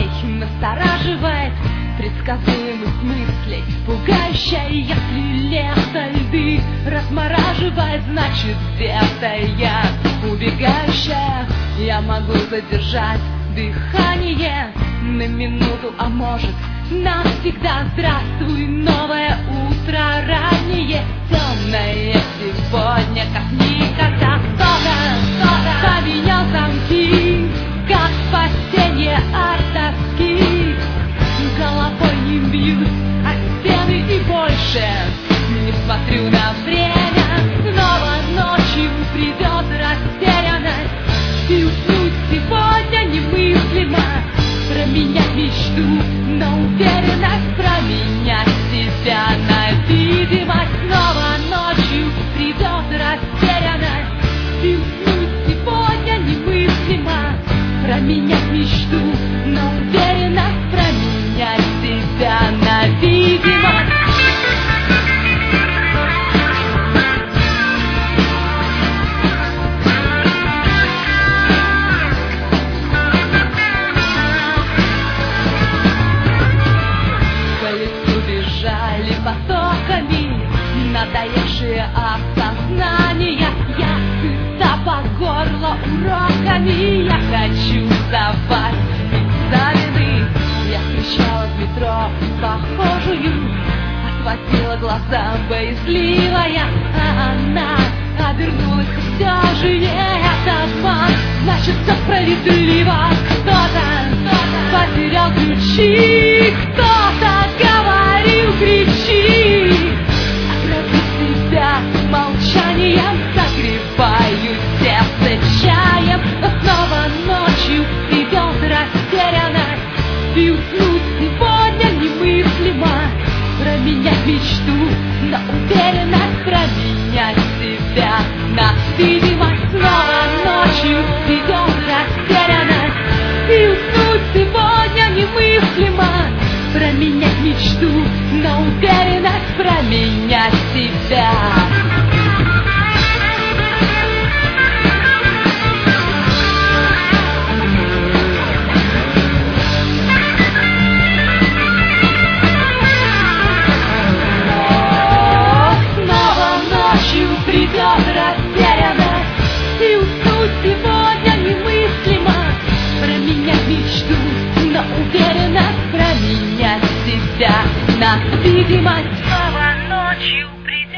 настораживает предсказуемость мыслей, пугающая, если лето льды размораживает, значит где-то я убегающая. Я могу задержать дыхание на минуту, а может навсегда. Здравствуй, новое утро раннее, темное сегодня, как никогда. Кто-то поменял замки, как спасение от тоски. Головой не бьюсь о стены и больше не смотрю на время. Снова ночью придет растерянность, и уснуть сегодня немыслимо. Променять мечту на уверенность, променять себя на видимость. Снова ночью придет растерянность, и уснуть сегодня немыслимо. Променять мечту на уверенность, променять себя на видимость. Потоками надоевшие осознания. Я сыта по горло уроками. Я хочу сдавать экзамены. Я встречала в метро похожую, отводила глаза боязливая, а она обернулась. Все же не обман, значит все справедливо. Кто-то потерял ключи, кто-то говорил кричи. Ограби себя молчанием, согреваю сердце чаем. Но снова ночью придет растерянность, и уснуть сегодня немыслимо. Променять мечту на уверенность, променять себя на видимость. Снова ночью придет растерянность, и уснуть сегодня немыслимо. Променять мечту на уверенность, променять себя. Придет растерянность, и уснуть сегодня немыслимо. Променять мечту на уверенность, променять себя на видимость. Снова ночью придет